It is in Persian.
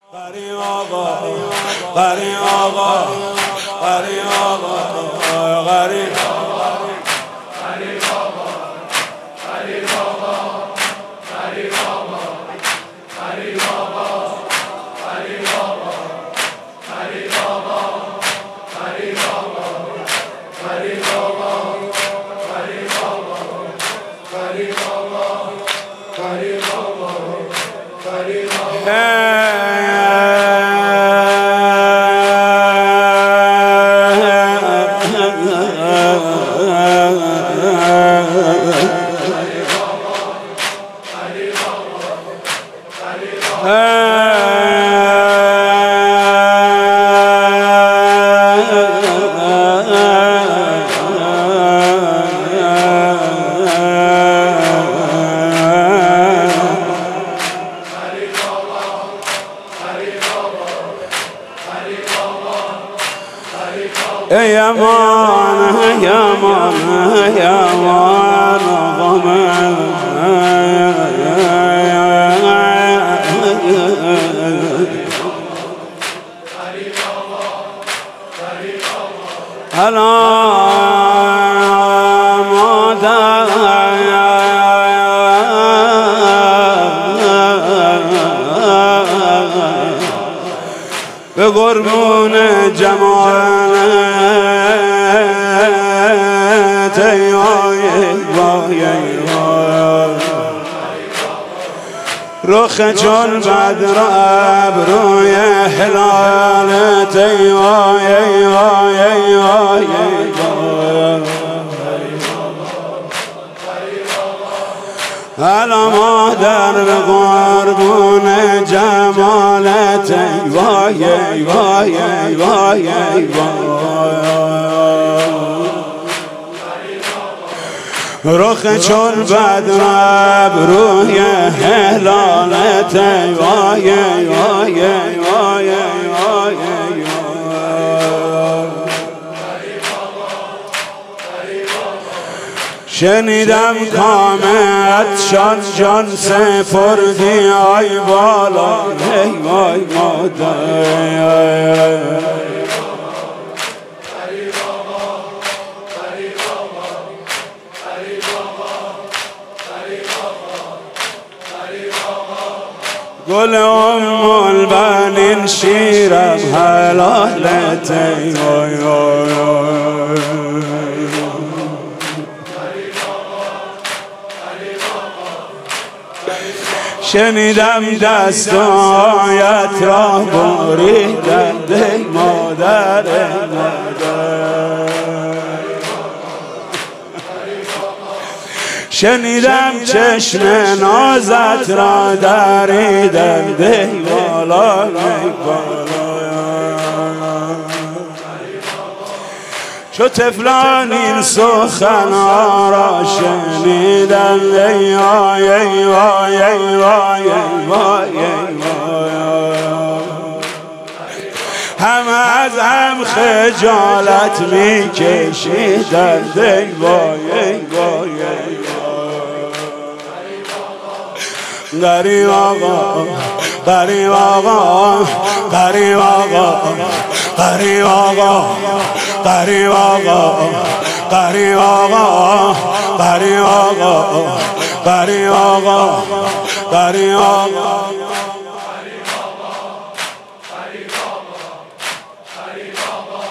غریب آقا غریب آقا غریب آقا غریب غریب آقا غریب آقا غریب آقا غریب آقا غریب آقا غریب آقا غریب آقا غریب آقا غریب آقا غریب آقا غریب آقا غریب آقا يا مان يا مان يا مان غمان هلا مادر به قربون جمالت ای وای وای رخ چون بدر ابروی هلالت ای وای وای وای هلا مادر به قربون جمالت ای وای وای وای رخ چون بدر ابروی هلالت ای وای وای وای شنیدم کامت شان جان سپردی آی بالا ای وای مادر گل البنین شیرم حلالت ای وای وای شنیدم دستایت را بریدند ای مادر شنیدم چشم نازت را دریدند ای بالا ای بالا چو طفلان این سخنها را شنیدند ای وای ای وای ای وای ای وای همه از هم خجالت میکشیدند ای وای ای وای غریب آقا غریب آقا غریب آقا غریب آقا غریب آقا غریب آقا غریب آقا غریب آقا غریب آقا